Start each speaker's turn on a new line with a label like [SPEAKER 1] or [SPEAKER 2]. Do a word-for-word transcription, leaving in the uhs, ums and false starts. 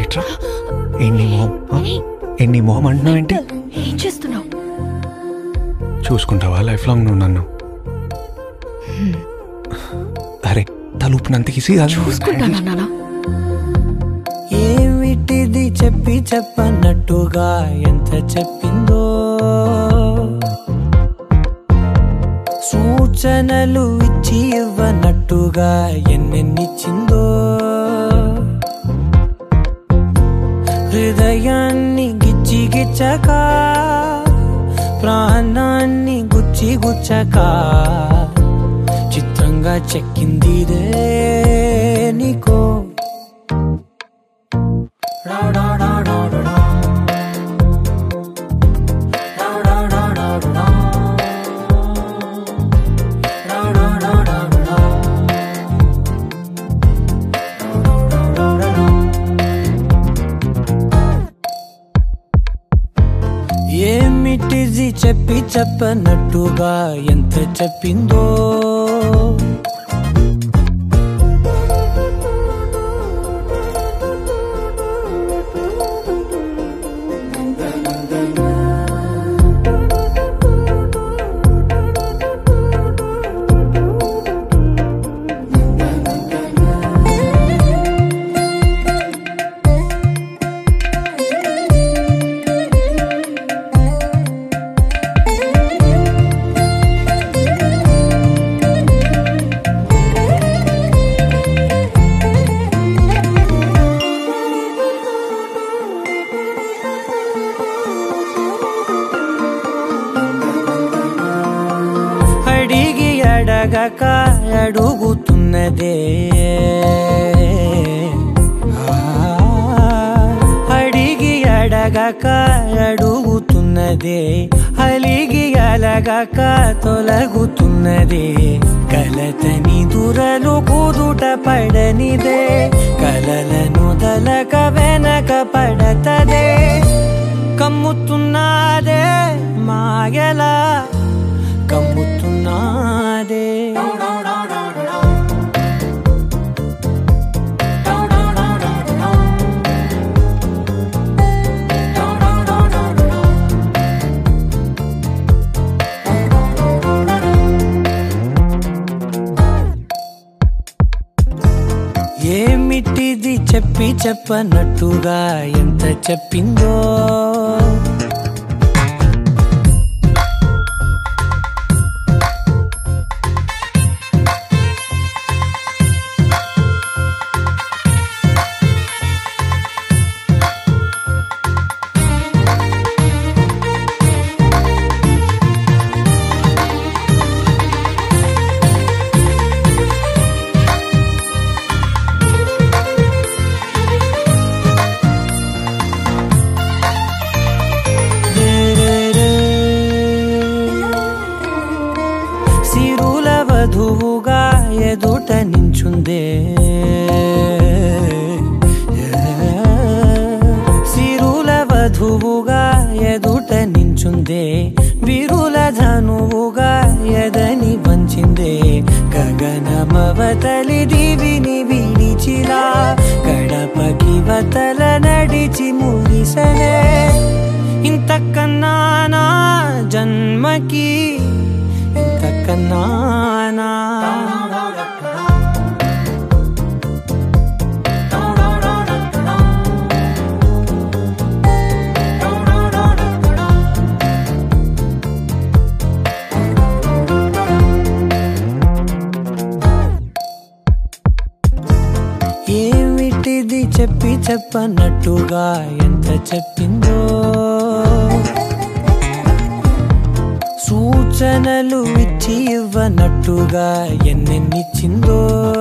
[SPEAKER 1] ఇట్రా. ఎన్ని మొహం ఎన్ని మొహం అంటున్నావు ఏంటి?
[SPEAKER 2] ఏం చేస్తున్నావు?
[SPEAKER 1] చూసుకుంటావా లైఫ్ లాంగ్ నువ్వు నన్ను? అరే తలుపునంతకిసి
[SPEAKER 2] చూసుకుంటానా నాన్న?
[SPEAKER 3] ఏమిటిది చెప్పి చెప్పన్నట్టుగా ఎంత చెప్పిందో, సూచనలు ఇచ్చి ఇవ్వనట్టుగా ఎన్నెన్నిచ్చిందో, హృదయాన్ని గిచ్చి గిచ్చక ప్రాణాన్ని గుచ్చి గుచ్చక చిత్రంగా చెక్కిందిదే నీకో. ఏమిటిది చెప్పి చెప్పనట్టుగా ఎంత చెప్పిందో, అడిగి అడగక అడుగుతున్నదే, అడిగి అడగక అడుగుతున్నదే, అలిగి అలగక తొలగుతున్నదే, కలతని దురలు కుదుట పడనిదే, కలలను దలక వెనక పడతదే, కమ్ముతున్నదే మాయలా కమ్ముతున్నదే. ఏమిటిది చెప్పి చెప్పనట్టుగా ఎంత చెప్పిందో, వధువుగా ఎదుట నించుందే, సిరుల వధువుగా ఎదుట నించుందే, విరుల ధనువుగా ఎదని వంచిందే, గగనమవతలి దివిని విడిచిలా గడపకి వతల నడిచి ముగిసనే, ఇంతకన్నా నా జన్మకి ఇంతకన్నానా. ఏమిటిది చెప్పి చెప్పనట్టుగా ఎంత చెప్పిందో, సూచనలు ఇచ్చి ఇవ్వనట్టుగా ఎన్నెన్నిచ్చిందో,